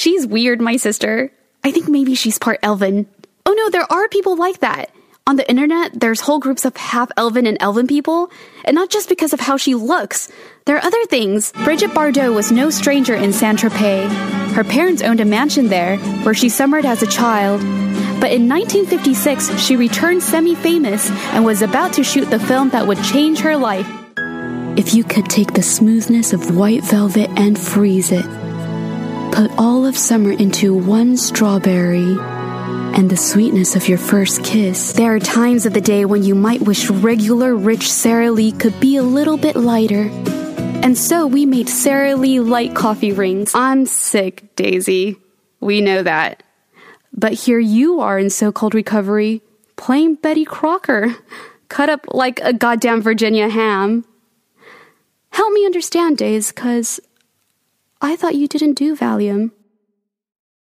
she's weird, my sister. I think maybe she's part elven. Oh no, there are people like that. On the internet, there's whole groups of half-elven and elven people, and not just because of how she looks. There are other things. Brigitte Bardot was no stranger in Saint-Tropez. Her parents owned a mansion there, where she summered as a child. But in 1956, she returned semi-famous and was about to shoot the film that would change her life. If you could take the smoothness of white velvet and freeze it, put all of summer into one strawberry, and the sweetness of your first kiss. There are times of the day when you might wish regular rich Sara Lee could be a little bit lighter. And so we made Sara Lee light coffee rings. I'm sick, Daisy. We know that. But here you are in so-called recovery, playing Betty Crocker, cut up like a goddamn Virginia ham. Help me understand, Days, 'cause I thought you didn't do Valium.